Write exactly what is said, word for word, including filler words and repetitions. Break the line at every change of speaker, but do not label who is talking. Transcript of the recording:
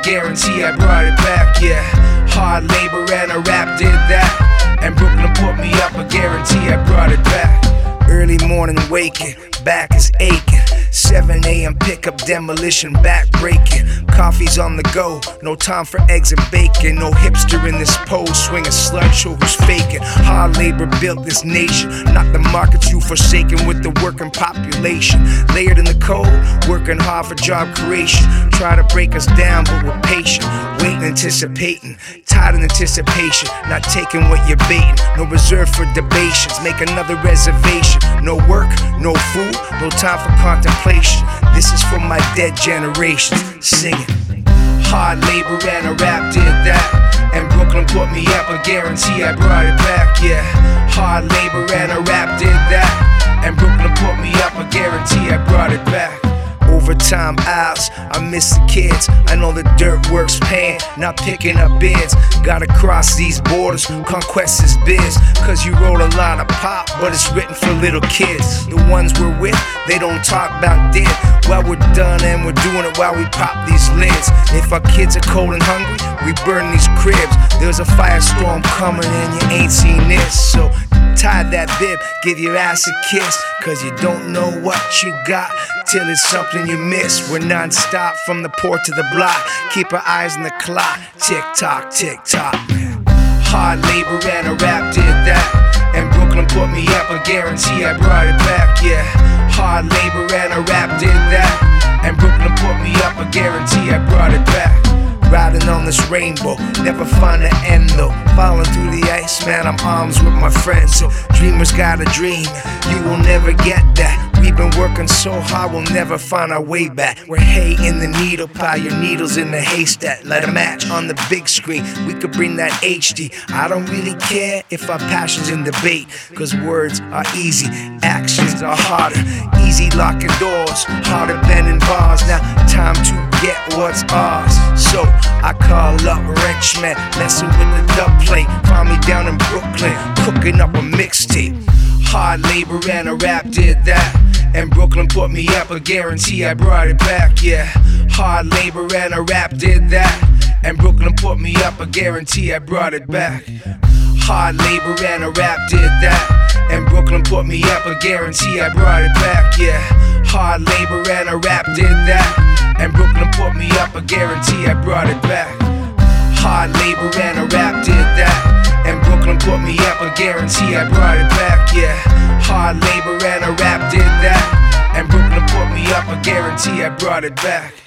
guarantee I brought it back, yeah. Hard labor and a rap did that, and Brooklyn put me up, I guarantee I brought it back. Early morning waking, back is aching. seven a m pickup, demolition, back breaking. Coffee's on the go, no time for eggs and bacon. No hipster in this pose, swinging slut show who's faking. Hard labor built this nation, not the markets you forsaken with the working population. Layered in the code, working hard for job creation. Try to break us down, but we're patient. Waiting, anticipating, tired in anticipation. Not taking what you're baiting, no reserve for debations. Make another reservation. No work, no food, no time for contemplation. This is for my dead generations. Singing. Hard labor and a rap did that, and Brooklyn put me up, I guarantee I brought it back, yeah. Hard labor and a rap did that, and Brooklyn put me up, I guarantee I brought it back. Overtime hours, I miss the kids. I know the dirt work's paying, not picking up bids. Gotta cross these borders, conquest is biz. Cause you wrote a lot of pop, but it's written for little kids. The ones we're with, they don't talk about dead. Well, we're done and we're doing it while we pop these lids. If our kids are cold and hungry, we burn these cribs. There's a firestorm coming and you ain't seen this. So tie that bib, give your ass a kiss. Cause you don't know what you got till it's something you miss. We're non-stop from the port to the block. Keep our eyes on the clock. Tick tock, tick tock. Hard labor and a rap did that, and Brooklyn put me up, I guarantee I brought it back, yeah. Hard labor and a rap did that, and Brooklyn put me up, I guarantee I brought it back. Riding on this rainbow, never find an end though. Falling through the ice, man, I'm arms with my friends. So dreamers got a dream, you will never get that. We've been working so hard, we'll never find our way back. We're hay in the needle pile, your needles in the haystack. Light a match on the big screen, we could bring that H D. I don't really care if our passion's in debate, cause words are easy, actions are harder. Easy locking doors, harder bending bars. Now time to get what's ours. So I call up Wrenchman, messing with the dub plate. Find me down in Brooklyn, cooking up a mixtape. Hard labor and a rap did that, and Brooklyn put me up, I guarantee I brought it back, yeah. Hard labor and a rap did that, and Brooklyn put me up, I guarantee I brought it back. Hard labor and a rap did that, and Brooklyn put me up, I guarantee I brought it back, yeah. Hard labor and a rap did that, and Brooklyn put me up, I guarantee I brought it back. Hard labor and a rap did that, and Brooklyn put me up, I guarantee I brought it back, yeah. Hard labor and a rap did that, and Brooklyn put me up, I guarantee I brought it back.